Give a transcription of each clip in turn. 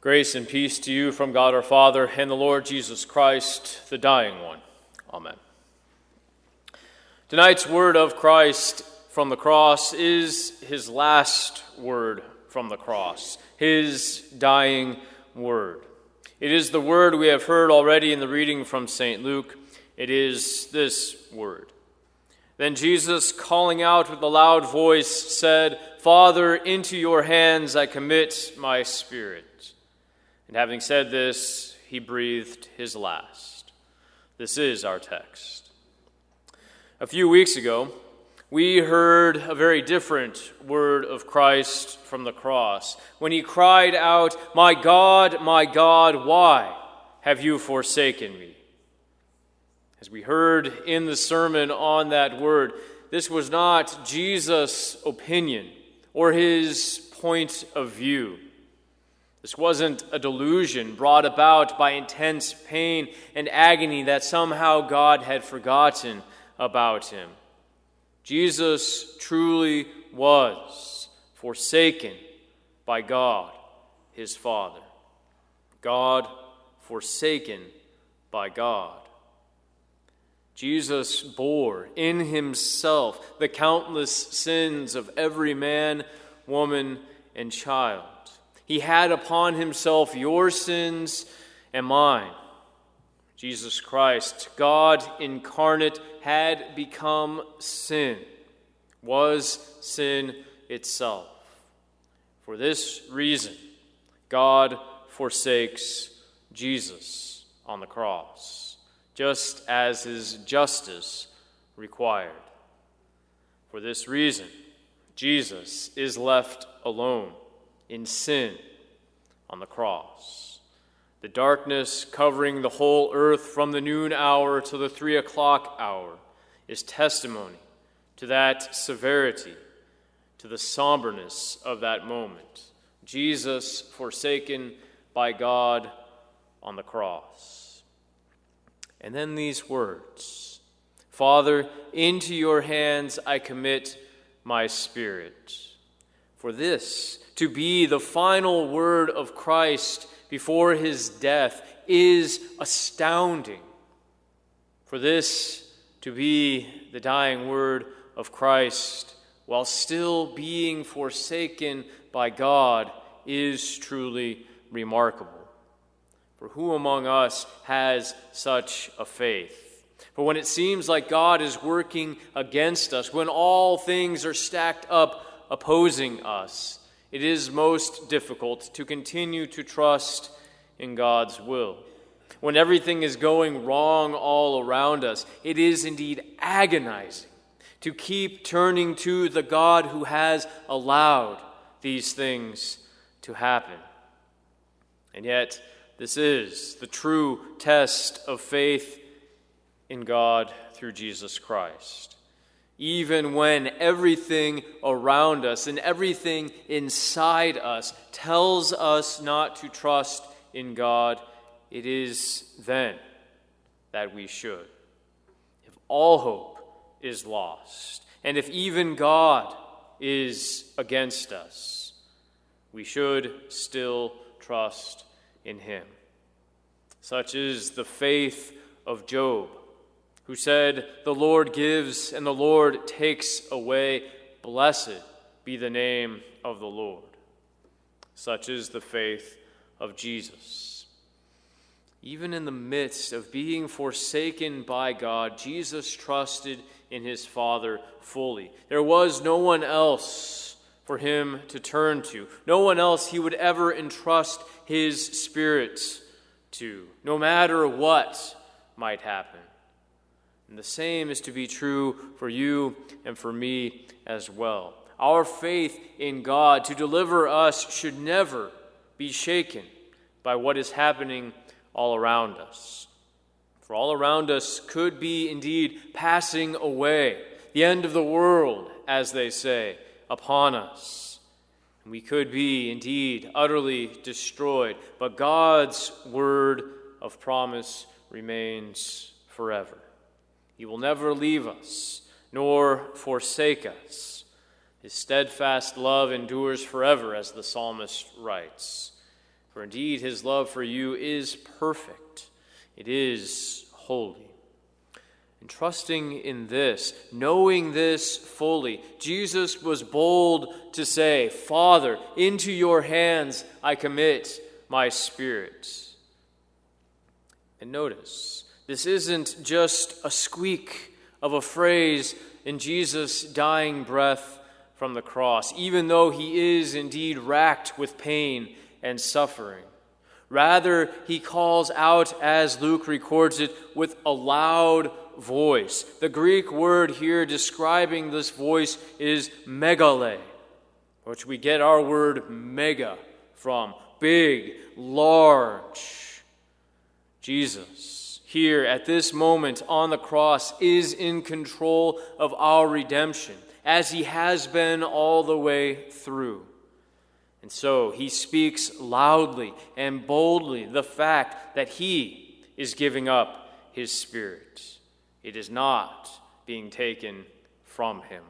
Grace and peace to you from God our Father and the Lord Jesus Christ, the dying one. Amen. Tonight's word of Christ from the cross is his last word from the cross, his dying word. It is the word we have heard already in the reading from St. Luke. It is this word. Then Jesus, calling out with a loud voice, said, "Father, into your hands I commit my spirit." And having said this, he breathed his last. This is our text. A few weeks ago, we heard a very different word of Christ from the cross when he cried out, my God, why have you forsaken me?" As we heard in the sermon on that word, this was not Jesus' opinion or his point of view. This wasn't a delusion brought about by intense pain and agony that somehow God had forgotten about him. Jesus truly was forsaken by God, his Father. God forsaken by God. Jesus bore in himself the countless sins of every man, woman, and child. He had upon himself your sins and mine. Jesus Christ, God incarnate, had become sin, was sin itself. For this reason, God forsakes Jesus on the cross, just as his justice required. For this reason, Jesus is left alone in sin on the cross. The darkness covering the whole earth from the noon hour to the 3 o'clock hour is testimony to that severity, to the somberness of that moment. Jesus forsaken by God on the cross. And then these words, "Father, into your hands I commit my spirit." For this to be the final word of Christ before his death is astounding. For this to be the dying word of Christ while still being forsaken by God is truly remarkable. For who among us has such a faith? For when it seems like God is working against us, when all things are stacked up opposing us, it is most difficult to continue to trust in God's will. When everything is going wrong all around us, it is indeed agonizing to keep turning to the God who has allowed these things to happen. And yet, this is the true test of faith in God through Jesus Christ. Even when everything around us and everything inside us tells us not to trust in God, it is then that we should. If all hope is lost, and if even God is against us, we should still trust in him. Such is the faith of Job, who said, "The Lord gives and the Lord takes away. Blessed be the name of the Lord." Such is the faith of Jesus. Even in the midst of being forsaken by God, Jesus trusted in his Father fully. There was no one else for him to turn to, no one else he would ever entrust his Spirit to, no matter what might happen. And the same is to be true for you and for me as well. Our faith in God to deliver us should never be shaken by what is happening all around us. For all around us could be indeed passing away, the end of the world, as they say, upon us. And we could be indeed utterly destroyed, but God's word of promise remains forever. He will never leave us, nor forsake us. His steadfast love endures forever, as the psalmist writes. For indeed his love for you is perfect. It is holy. And trusting in this, knowing this fully, Jesus was bold to say, Father, into your hands I commit my spirit. And notice, this isn't just a squeak of a phrase in Jesus' dying breath from the cross, even though he is indeed racked with pain and suffering. Rather, he calls out, as Luke records it, with a loud voice. The Greek word here describing this voice is megale, which we get our word mega from, big, large. Jesus, here at this moment on the cross, is in control of our redemption, as he has been all the way through. And so he speaks loudly and boldly the fact that he is giving up his spirit. It is not being taken from him.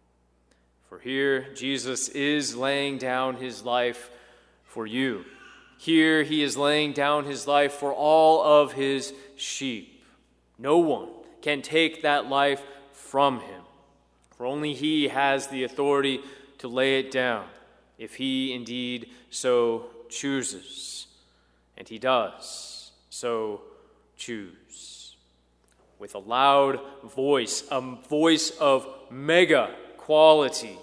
For here, Jesus is laying down his life for you. Here he is laying down his life for all of his sheep. No one can take that life from him, for only he has the authority to lay it down, if he indeed so chooses. And he does so choose. With a loud voice, a voice of mega quality,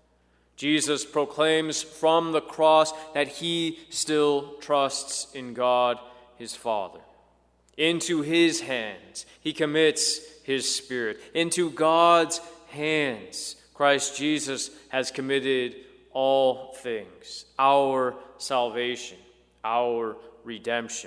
Jesus proclaims from the cross that he still trusts in God his Father. Into his hands he commits his spirit. Into God's hands Christ Jesus has committed all things, our salvation, our redemption.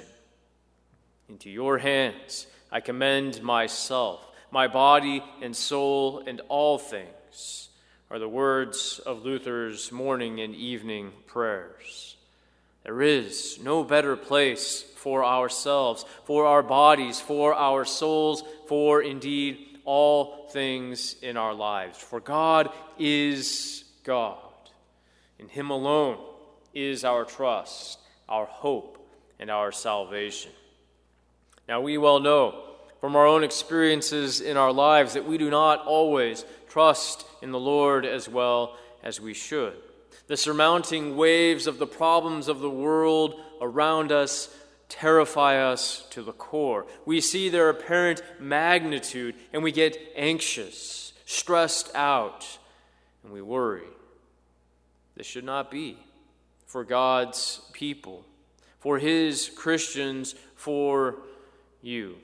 Into your hands I commend myself, my body and soul, and all things, are the words of Luther's morning and evening prayers. There is no better place for ourselves, for our bodies, for our souls, for indeed all things in our lives. For God is God. In him alone is our trust, our hope, and our salvation. Now we well know from our own experiences in our lives that we do not always trust in the Lord as well as we should. The surmounting waves of the problems of the world around us terrify us to the core. We see their apparent magnitude and we get anxious, stressed out, and we worry. This should not be for God's people, for his Christians, for you.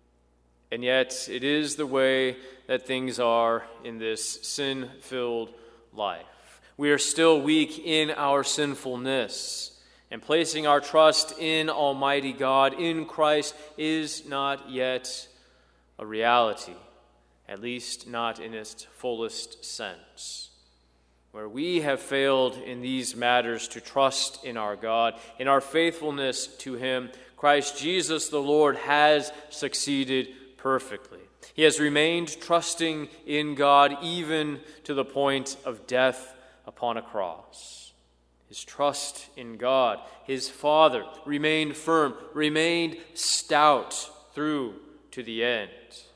And yet, it is the way that things are in this sin-filled life. We are still weak in our sinfulness, and placing our trust in Almighty God, in Christ, is not yet a reality, at least not in its fullest sense. Where we have failed in these matters to trust in our God, in our faithfulness to him, Christ Jesus the Lord has succeeded perfectly. He has remained trusting in God even to the point of death upon a cross. His trust in God, his Father, remained firm, remained stout through to the end.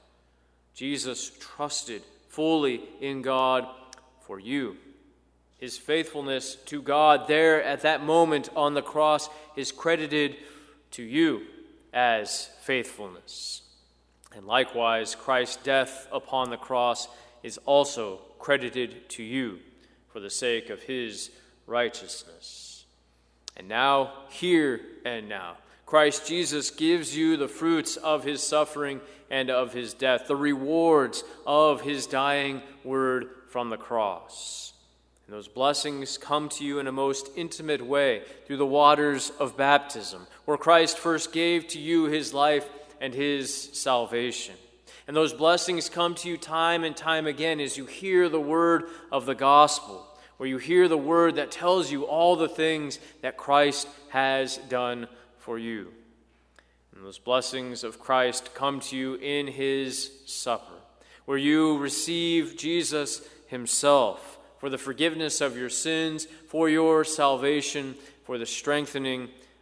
Jesus trusted fully in God for you. His faithfulness to God there at that moment on the cross is credited to you as faithfulness. And likewise, Christ's death upon the cross is also credited to you for the sake of his righteousness. And now, here and now, Christ Jesus gives you the fruits of his suffering and of his death, the rewards of his dying word from the cross. And those blessings come to you in a most intimate way through the waters of baptism, where Christ first gave to you his life and his salvation. And those blessings come to you time and time again as you hear the word of the gospel, where you hear the word that tells you all the things that Christ has done for you. And those blessings of Christ come to you in his supper, where you receive Jesus himself for the forgiveness of your sins, for your salvation, for the strengthening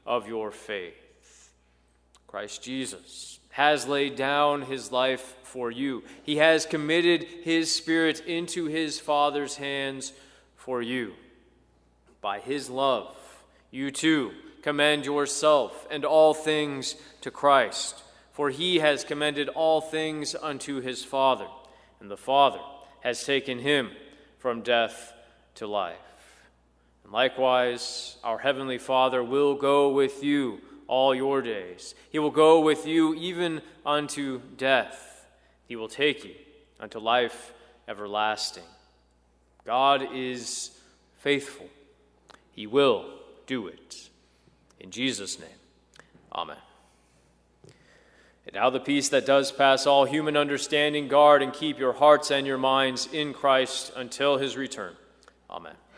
of your faith. Christ Jesus has laid down his life for you. He has committed his Spirit into his Father's hands for you. By his love, you too commend yourself and all things to Christ, for he has commended all things unto his Father, and the Father has taken him from death to life. And likewise, our heavenly Father will go with you all your days. He will go with you even unto death. He will take you unto life everlasting. God is faithful. He will do it. In Jesus' name, amen. And now the peace that does pass all human understanding, guard and keep your hearts and your minds in Christ until his return. Amen.